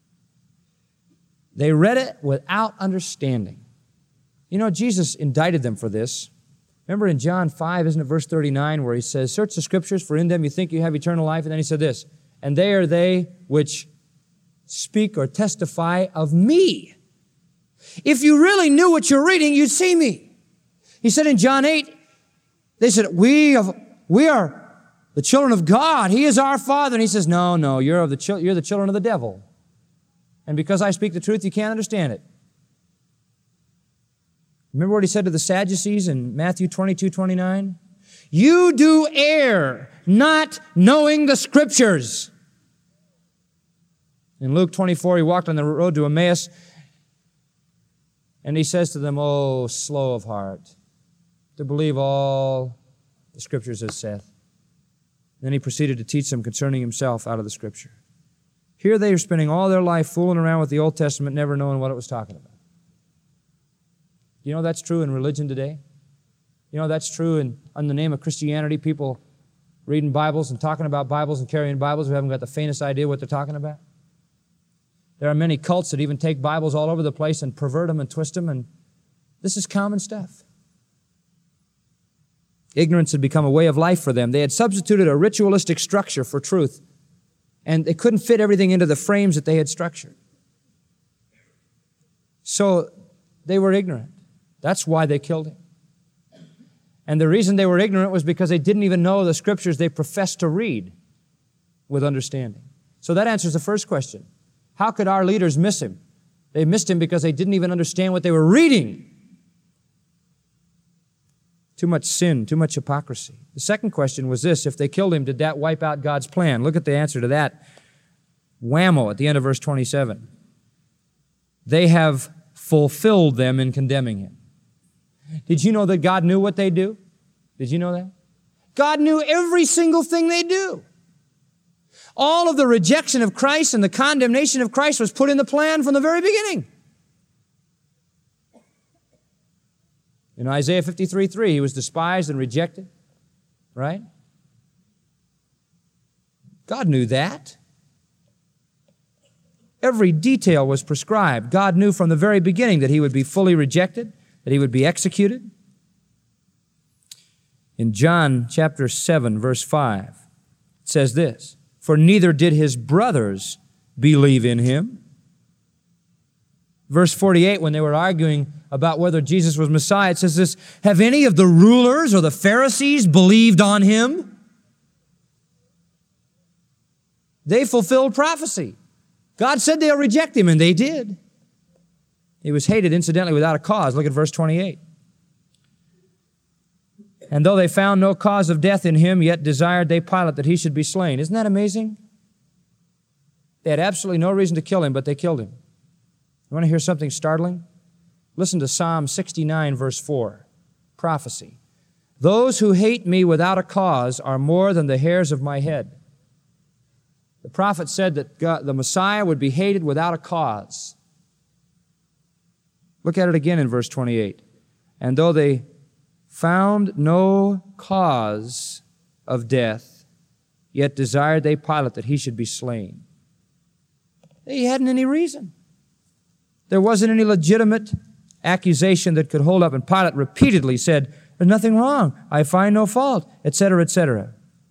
They read it without understanding. You know, Jesus indicted them for this. Remember in John 5, isn't it verse 39, where he says, search the Scriptures, for in them you think you have eternal life. And then he said this, and they are they which speak or testify of me. If you really knew what you're reading, you'd see me. He said in John 8, they said, we are the children of God. He is our Father. And he says, no, you're the children of the devil. And because I speak the truth, you can't understand it. Remember what he said to the Sadducees in Matthew 22:29? You do err, not knowing the Scriptures. In Luke 24, he walked on the road to Emmaus, and he says to them, oh, slow of heart, to believe all the Scriptures has said. Then he proceeded to teach them concerning himself out of the Scripture. Here they are spending all their life fooling around with the Old Testament, never knowing what it was talking about. You know that's true in religion today? You know that's true in the name of Christianity, people reading Bibles and talking about Bibles and carrying Bibles who haven't got the faintest idea what they're talking about. There are many cults that even take Bibles all over the place and pervert them and twist them, and this is common stuff. Ignorance had become a way of life for them. They had substituted a ritualistic structure for truth, and they couldn't fit everything into the frames that they had structured. So they were ignorant. That's why they killed him. And the reason they were ignorant was because they didn't even know the Scriptures they professed to read with understanding. So that answers the first question. How could our leaders miss him? They missed him because they didn't even understand what they were reading. Too much sin, too much hypocrisy. The second question was this: if they killed him, did that wipe out God's plan? Look at the answer to that. Whammo at the end of verse 27. They have fulfilled them in condemning him. Did you know that God knew what they do? Did you know that? God knew every single thing they do. All of the rejection of Christ and the condemnation of Christ was put in the plan from the very beginning. In Isaiah 53:3, he was despised and rejected, right? God knew that. Every detail was prescribed. God knew from the very beginning that he would be fully rejected, that he would be executed. In John chapter 7, verse 5, it says this, for neither did his brothers believe in him. Verse 48, when they were arguing about whether Jesus was Messiah, it says this, have any of the rulers or the Pharisees believed on him? They fulfilled prophecy. God said they'll reject him, and they did. He was hated, incidentally, without a cause. Look at verse 28. And though they found no cause of death in him, yet desired they Pilate that he should be slain. Isn't that amazing? They had absolutely no reason to kill him, but they killed him. You want to hear something startling? Listen to Psalm 69, verse 4. Prophecy. Those who hate me without a cause are more than the hairs of my head. The prophet said that the Messiah would be hated without a cause. Look at it again in verse 28. And though they found no cause of death, yet desired they Pilate that he should be slain. They hadn't any reason. There wasn't any legitimate accusation that could hold up. And Pilate repeatedly said, there's nothing wrong. I find no fault, etc., etc.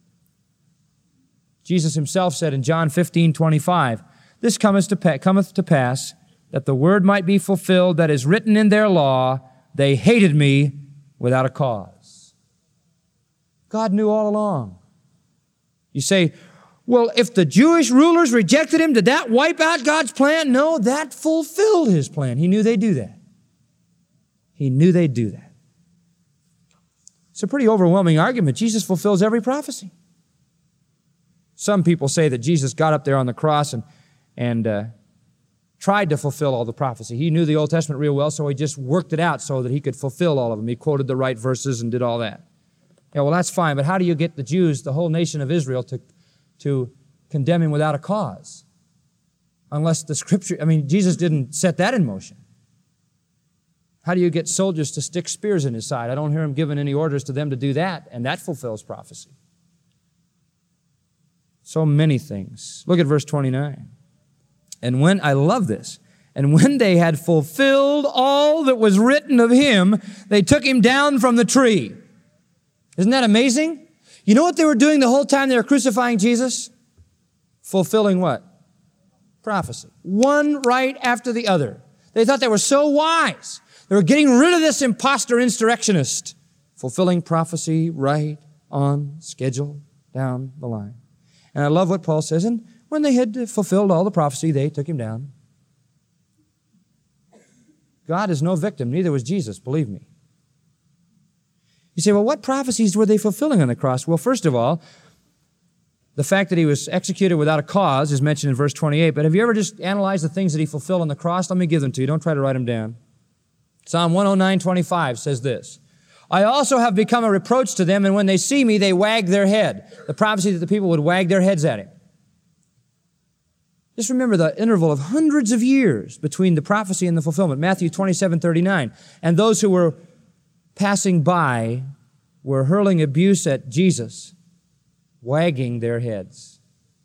Jesus himself said in John 15:25, this cometh to pass, that the word might be fulfilled that is written in their law, they hated me without a cause. God knew all along. You say, well, if the Jewish rulers rejected him, did that wipe out God's plan? No, that fulfilled his plan. He knew they'd do that. He knew they'd do that. It's a pretty overwhelming argument. Jesus fulfills every prophecy. Some people say that Jesus got up there on the cross and tried to fulfill all the prophecy. He knew the Old Testament real well, so he just worked it out so that he could fulfill all of them. He quoted the right verses and did all that. Yeah, well, that's fine, but how do you get the Jews, the whole nation of Israel, to condemn him without a cause? Unless the Scripture, Jesus didn't set that in motion. How do you get soldiers to stick spears in his side? I don't hear him giving any orders to them to do that, and that fulfills prophecy. So many things. Look at verse 29. I love this, and when they had fulfilled all that was written of him, they took him down from the tree. Isn't that amazing? You know what they were doing the whole time they were crucifying Jesus? Fulfilling what? Prophecy. One right after the other. They thought they were so wise. They were getting rid of this imposter insurrectionist. Fulfilling prophecy right on schedule down the line. And I love what Paul says, and when they had fulfilled all the prophecy, they took him down. God is no victim, neither was Jesus, believe me. You say, well, what prophecies were they fulfilling on the cross? Well, first of all, the fact that he was executed without a cause is mentioned in verse 28, but have you ever just analyzed the things that he fulfilled on the cross? Let me give them to you. Don't try to write them down. Psalm 109:25 says this, I also have become a reproach to them, and when they see me, they wag their head. The prophecy that the people would wag their heads at him. Just remember the interval of hundreds of years between the prophecy and the fulfillment. Matthew 27:39. And those who were passing by were hurling abuse at Jesus, wagging their heads.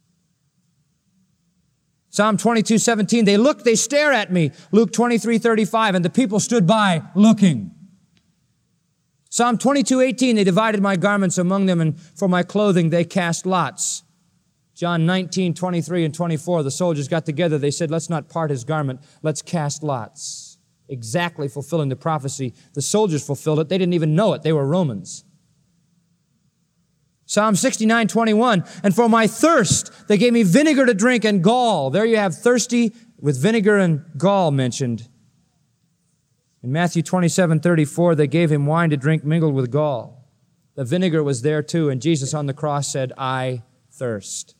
Psalm 22:17. They look, they stare at me. Luke 23:35. And the people stood by looking. Psalm 22:18. They divided my garments among them, and for my clothing they cast lots. John 19:23 and 24, the soldiers got together. They said, let's not part his garment. Let's cast lots. Exactly fulfilling the prophecy. The soldiers fulfilled it. They didn't even know it. They were Romans. Psalm 69:21, and for my thirst, they gave me vinegar to drink and gall. There you have thirsty with vinegar and gall mentioned. In Matthew 27:34, they gave him wine to drink mingled with gall. The vinegar was there too, and Jesus on the cross said, I thirst.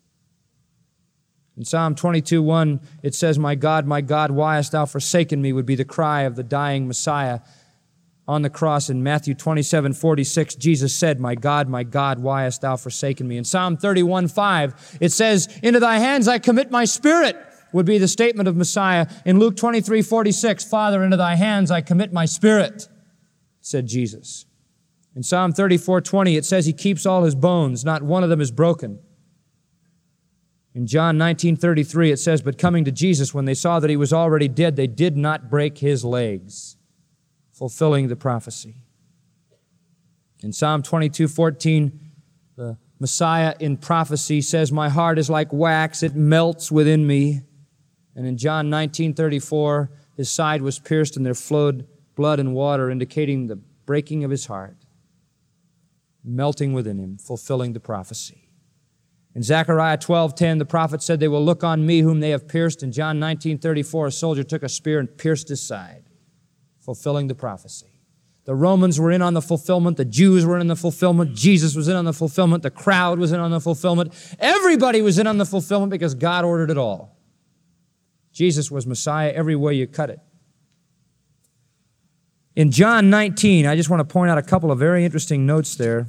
In Psalm 22:1, it says, my God, why hast thou forsaken me, would be the cry of the dying Messiah on the cross. In Matthew 27:46, Jesus said, my God, why hast thou forsaken me? In Psalm 31:5, it says, into thy hands I commit my spirit, would be the statement of Messiah. In Luke 23:46, Father, into thy hands I commit my spirit, said Jesus. In Psalm 34:20, it says he keeps all his bones, not one of them is broken. In John 19:33, it says, but coming to Jesus, when they saw that he was already dead, they did not break his legs, fulfilling the prophecy. In Psalm 22:14, the Messiah in prophecy says, my heart is like wax, it melts within me. And in John 19:34, his side was pierced and there flowed blood and water, indicating the breaking of his heart, melting within him, fulfilling the prophecy. In Zechariah 12:10, the prophet said, they will look on me whom they have pierced. In John 19:34, a soldier took a spear and pierced his side, fulfilling the prophecy. The Romans were in on the fulfillment. The Jews were in on the fulfillment. Jesus was in on the fulfillment. The crowd was in on the fulfillment. Everybody was in on the fulfillment because God ordered it all. Jesus was Messiah every way you cut it. In John 19, I just want to point out a couple of very interesting notes there.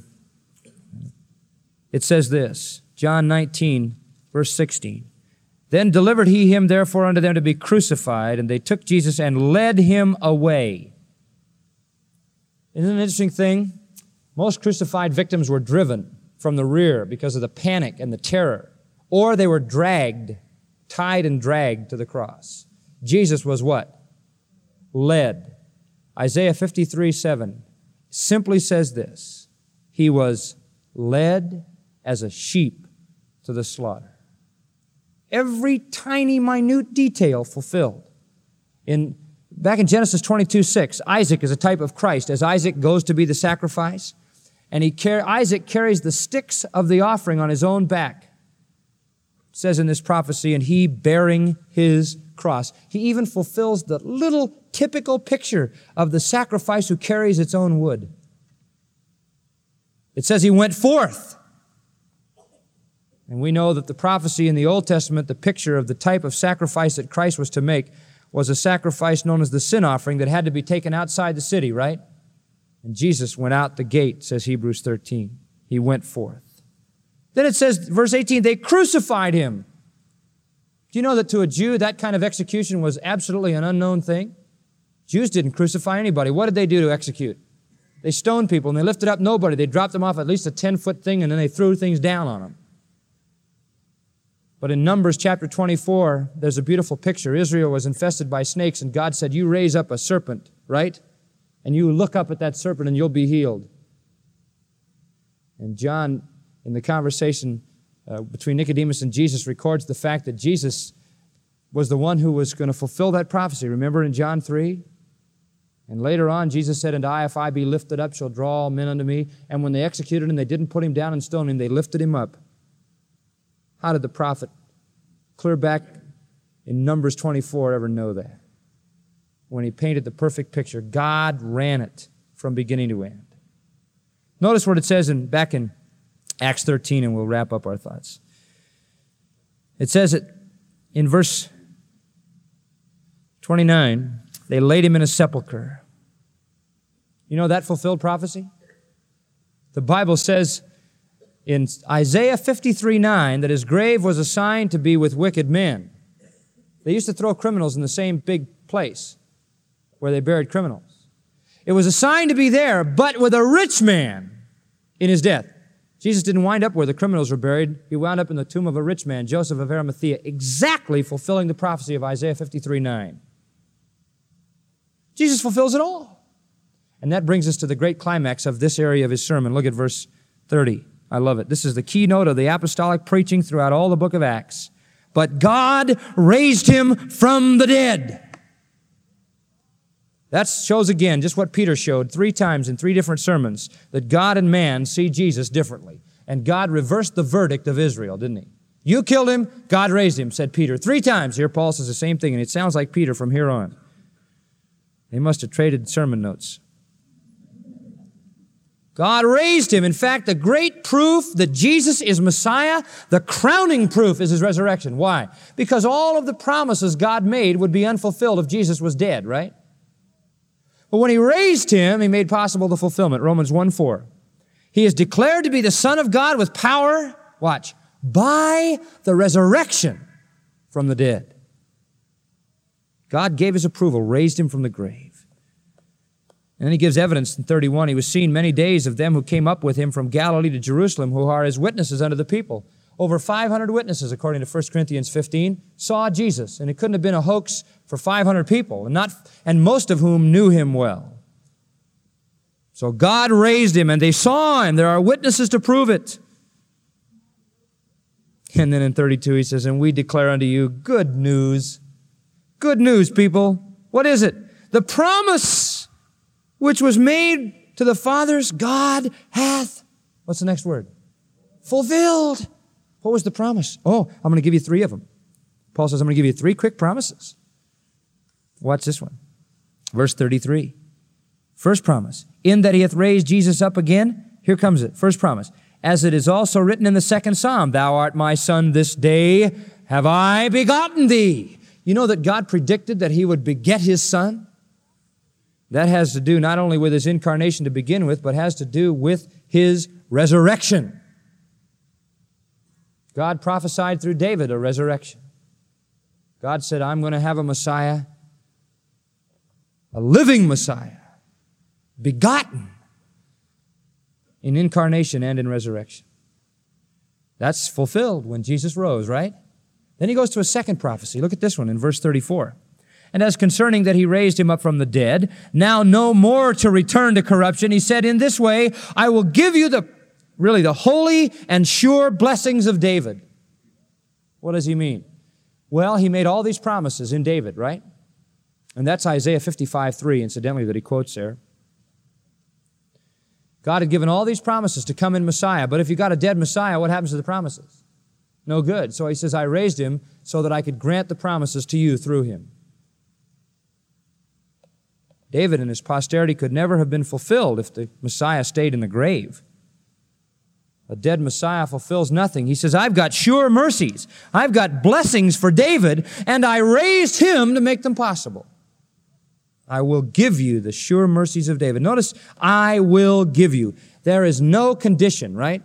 It says this, John 19, verse 16. Then delivered he him therefore unto them to be crucified, and they took Jesus and led him away. Isn't it an interesting thing? Most crucified victims were driven from the rear because of the panic and the terror, or they were dragged, tied and dragged to the cross. Jesus was what? Led. Isaiah 53:7 simply says this, he was led as a sheep to the slaughter. Every tiny, minute detail fulfilled. Back in Genesis 22:6, Isaac is a type of Christ. As Isaac goes to be the sacrifice, and Isaac carries the sticks of the offering on his own back. It says in this prophecy, and he bearing his cross. He even fulfills the little typical picture of the sacrifice who carries its own wood. It says he went forth. And we know that the prophecy in the Old Testament, the picture of the type of sacrifice that Christ was to make, was a sacrifice known as the sin offering that had to be taken outside the city, right? And Jesus went out the gate, says Hebrews 13. He went forth. Then it says, verse 18, they crucified him. Do you know that to a Jew, that kind of execution was absolutely an unknown thing? Jews didn't crucify anybody. What did they do to execute? They stoned people, and they lifted up nobody. They dropped them off at least a 10-foot thing, and then they threw things down on them. But in Numbers chapter 24, there's a beautiful picture. Israel was infested by snakes, and God said, you raise up a serpent, right? And you look up at that serpent, and you'll be healed. And John, in the conversation between Nicodemus and Jesus, records the fact that Jesus was the one who was going to fulfill that prophecy. Remember in John 3? And later on, Jesus said, and I, if I be lifted up, shall draw all men unto me. And when they executed him, they didn't put him down and stone him. They lifted him up. How did the prophet, clear back in Numbers 24, ever know that? When he painted the perfect picture, God ran it from beginning to end. Notice what it says back in Acts 13, and we'll wrap up our thoughts. It says it in verse 29, they laid him in a sepulcher. You know that fulfilled prophecy? The Bible says in Isaiah 53:9 that his grave was assigned to be with wicked men. They used to throw criminals in the same big place where they buried criminals. It was assigned to be there, but with a rich man in his death. Jesus didn't wind up where the criminals were buried. He wound up in the tomb of a rich man, Joseph of Arimathea, exactly fulfilling the prophecy of Isaiah 53:9. Jesus fulfills it all. And that brings us to the great climax of this area of his sermon. Look at verse 30. I love it. This is the keynote of the apostolic preaching throughout all the book of Acts. But God raised him from the dead. That shows again just what Peter showed 3 times in 3 different sermons, that God and man see Jesus differently. And God reversed the verdict of Israel, didn't he? You killed him, God raised him, said Peter. 3 times. Here Paul says the same thing, and it sounds like Peter from here on. They must have traded sermon notes. God raised him. In fact, the great proof that Jesus is Messiah, the crowning proof is his resurrection. Why? Because all of the promises God made would be unfulfilled if Jesus was dead, right? But when he raised him, he made possible the fulfillment. Romans 1:4. He is declared to be the Son of God with power, watch, by the resurrection from the dead. God gave his approval, raised him from the grave. And then he gives evidence in 31. He was seen many days of them who came up with him from Galilee to Jerusalem, who are his witnesses unto the people. Over 500 witnesses, according to 1 Corinthians 15, saw Jesus. And it couldn't have been a hoax for 500 people, and most of whom knew him well. So God raised him, and they saw him. There are witnesses to prove it. And then in 32 he says, and we declare unto you good news. Good news, people. What is it? The promise which was made to the fathers, God hath, what's the next word? Fulfilled. What was the promise? Oh, I'm going to give you 3 of them. Paul says, I'm going to give you 3 quick promises. Watch this one. Verse 33. First promise, in that he hath raised Jesus up again. Here comes it. First promise. As it is also written in the 2nd Psalm, thou art my son, this day have I begotten thee. You know that God predicted that he would beget his son? That has to do not only with His incarnation to begin with, but has to do with His resurrection. God prophesied through David a resurrection. God said, I'm going to have a Messiah, a living Messiah, begotten in incarnation and in resurrection. That's fulfilled when Jesus rose, right? Then He goes to a second prophecy. Look at this one in verse 34. And as concerning that He raised Him up from the dead, now no more to return to corruption, He said, in this way, I will give you the holy and sure blessings of David. What does He mean? Well, He made all these promises in David, right? And that's Isaiah 55:3, incidentally, that he quotes there. God had given all these promises to come in Messiah, but if you got a dead Messiah, what happens to the promises? No good. So He says, I raised Him so that I could grant the promises to you through Him. David and his posterity could never have been fulfilled if the Messiah stayed in the grave. A dead Messiah fulfills nothing. He says, I've got sure mercies. I've got blessings for David, and I raised him to make them possible. I will give you the sure mercies of David. Notice, I will give you. There is no condition, right?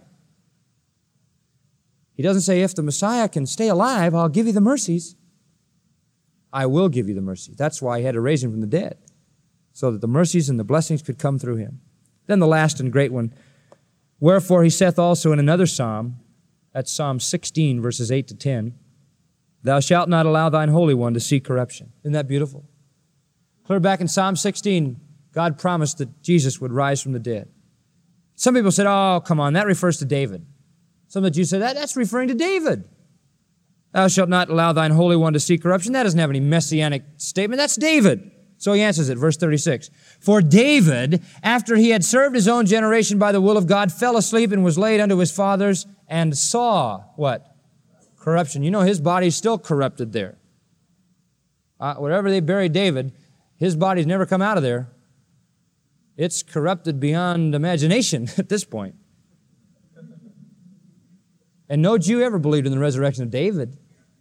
He doesn't say, if the Messiah can stay alive, I'll give you the mercies. I will give you the mercy. That's why He had to raise Him from the dead, so that the mercies and the blessings could come through Him. Then the last and great one, wherefore He saith also in another psalm, that's Psalm 16, verses 8 to 10, thou shalt not allow thine Holy One to see corruption. Isn't that beautiful? Clear back in Psalm 16, God promised that Jesus would rise from the dead. Some people said, oh, come on, that refers to David. Some of the Jews said, that's referring to David. Thou shalt not allow thine Holy One to see corruption. That doesn't have any messianic statement. That's David. So he answers it, verse 36. For David, after he had served his own generation by the will of God, fell asleep and was laid unto his fathers and saw what? Corruption. You know, his body's still corrupted there. Wherever they buried David, his body's never come out of there. It's corrupted beyond imagination at this point. And no Jew ever believed in the resurrection of David.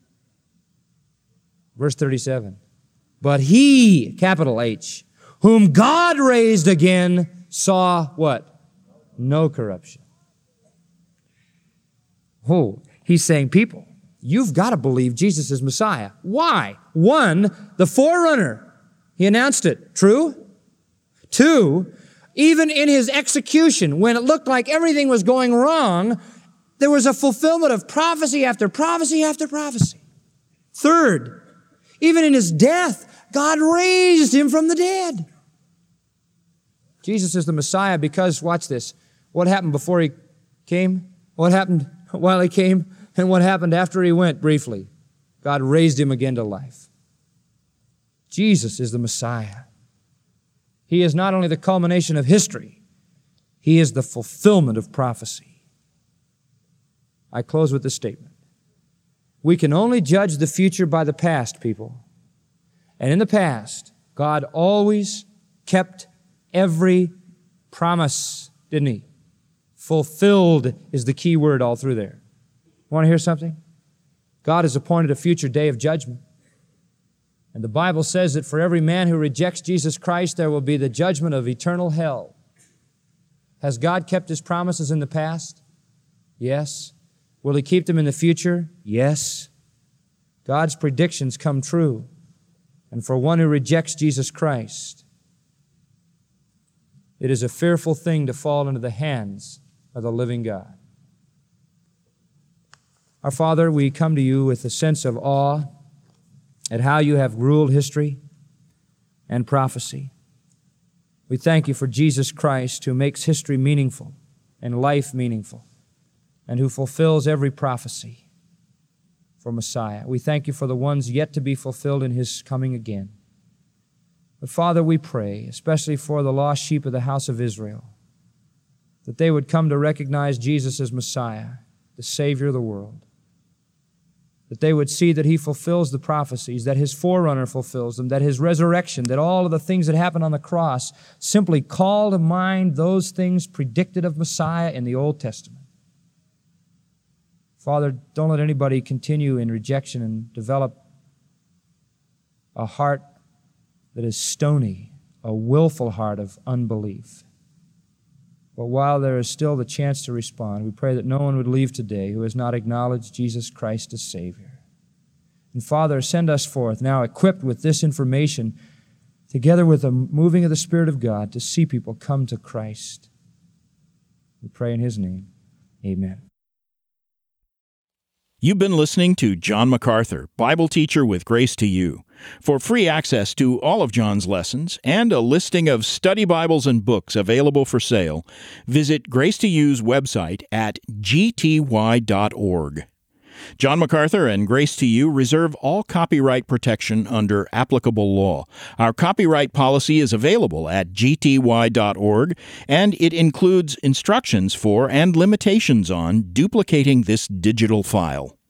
Verse 37. But he, capital H, whom God raised again, saw what? No corruption. Oh, he's saying, people, you've got to believe Jesus is Messiah. Why? One, the forerunner. He announced it. True? Two, even in His execution, when it looked like everything was going wrong, there was a fulfillment of prophecy after prophecy after prophecy. Third, even in His death, God raised Him from the dead. Jesus is the Messiah because, watch this, what happened before He came? What happened while He came? And what happened after He went, briefly? God raised Him again to life. Jesus is the Messiah. He is not only the culmination of history, He is the fulfillment of prophecy. I close with this statement. We can only judge the future by the past, people. And in the past, God always kept every promise, didn't He? Fulfilled is the key word all through there. Want to hear something? God has appointed a future day of judgment. And the Bible says that for every man who rejects Jesus Christ, there will be the judgment of eternal hell. Has God kept His promises in the past? Yes. Will He keep them in the future? Yes. God's predictions come true. And for one who rejects Jesus Christ, it is a fearful thing to fall into the hands of the living God. Our Father, we come to You with a sense of awe at how You have ruled history and prophecy. We thank You for Jesus Christ, who makes history meaningful and life meaningful, and who fulfills every prophecy for Messiah. We thank You for the ones yet to be fulfilled in His coming again. But Father, we pray, especially for the lost sheep of the house of Israel, that they would come to recognize Jesus as Messiah, the Savior of the world. That they would see that He fulfills the prophecies, that His forerunner fulfills them, that His resurrection, that all of the things that happened on the cross simply call to mind those things predicted of Messiah in the Old Testament. Father, don't let anybody continue in rejection and develop a heart that is stony, a willful heart of unbelief. But while there is still the chance to respond, we pray that no one would leave today who has not acknowledged Jesus Christ as Savior. And Father, send us forth now equipped with this information, together with the moving of the Spirit of God, to see people come to Christ. We pray in His name. Amen. You've been listening to John MacArthur, Bible teacher with Grace to You. For free access to all of John's lessons and a listing of study Bibles and books available for sale, visit Grace to You's website at gty.org. John MacArthur and Grace to You reserve all copyright protection under applicable law. Our copyright policy is available at gty.org, and it includes instructions for and limitations on duplicating this digital file.